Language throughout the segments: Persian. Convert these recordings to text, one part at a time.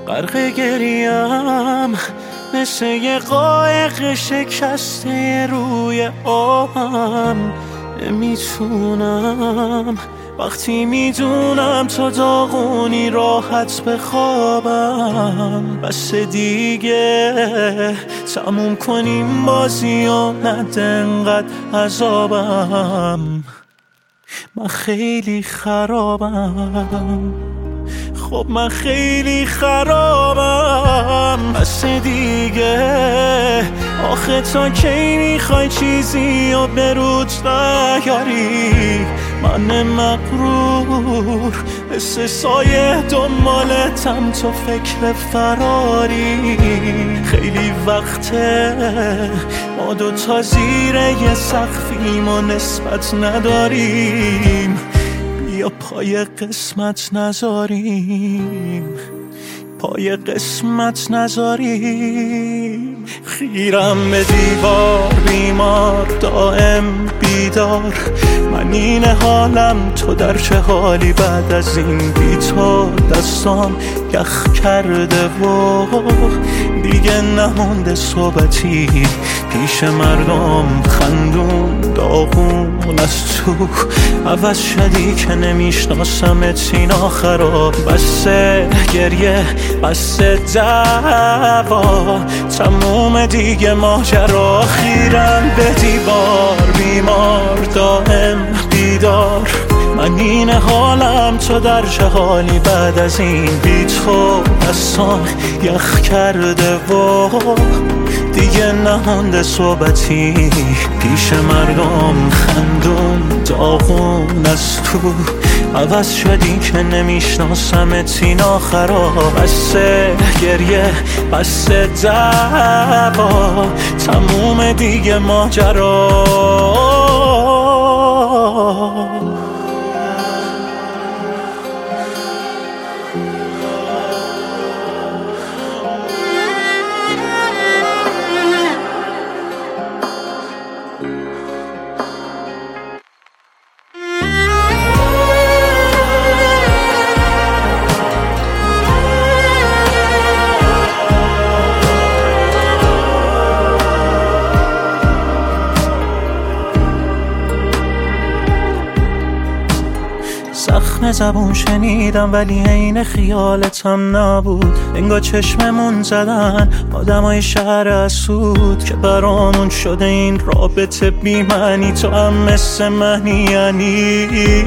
غرق گریم مثل یه قایق شکسته روی آبم. نمیتونم وقتی میدونم تو داغونی راحت بخوابم. بس دیگه تموم کنیم بازی و نده انقدر عذابم. من خیلی خرابم، خب من خیلی خرابم. بس دیگه آخه تا کی میخوای چیزی و برود نیاری؟ من مغرور مثل سایه دنبالتم، تو فکر فراری. خیلی وقته ما دوتا زیر یه سقفیم و نسبت نداریم. بیا پای قسمت نذاریم، پای قسمت نذاریم. خیرم به دیوار بیمار دائم بیدار. من این حالم تو در چه حالی بعد از این؟ بی تو دستام یخ کرده و دیگه نمونده صحبتی پیش مردم. خندون داغون از تو عوض شدی که نمیشناسمت سینا خراب. بسه گریه بسه دعوا تموم دیگه ماجرا. خیرم به دیوار بیمار دائم بیدار. من این حالم تو در چه حالی بعد از این؟ بی تو دستان یخ کرده و دیگه نمونده صحبتی پیش مردم. خندون داغون از تو عوض شدی که نمیشناسمت سینا خراب. بسه گریه بسه دعوا تموم دیگه ماجرا. زخم زبون شنیدم ولی عین خیالتم نبود. انگار چشممون زدن آدمای شهر اسود که برامون شده این رابطه بی معنی. تو هم مثل منی یعنی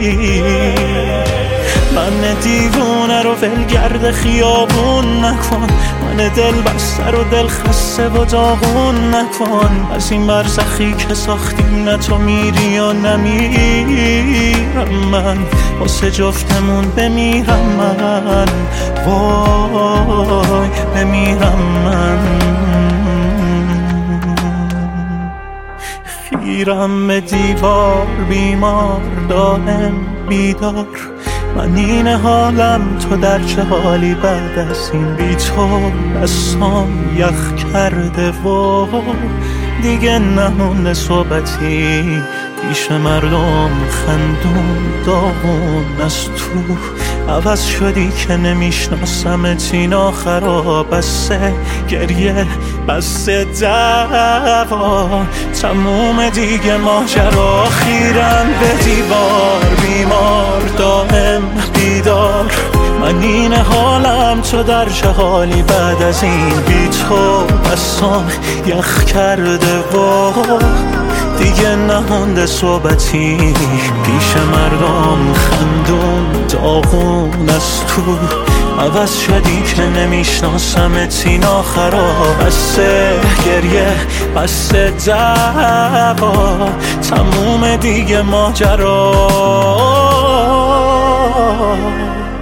من دیوونه رو ولگرد خیابون نکن. من دل بسته رو دل خسته و داغون نکن. از این برزخی که ساختیم نه تو میری و نمیرم من. واسه جفتمون بمیرم من، وای بمیرم من. خیرم به دیوار بیمار دائم بیدار. من این حالم تو در چه حالی بعد از این؟ بی تو دستام یخ کرده و دیگه نمونده صحبتی پیش مردم. خندون داغون از تو عوض شدی که نمیشناسمت سینا خراب. بسه گریه بسه دعوا تموم دیگه ماجرا. خیرم به دیوار بیمار دائم بیدار. من این حالم تو در چه حالی بعد از این؟ بی تو دستام یخ کرده و دیگه نمونده صحبتی پیش مردم. خندون داغون از تو عوض شدی که نمیشناسمت سینا خراب. بسه گریه بسه دعوا تموم دیگه ماجرا.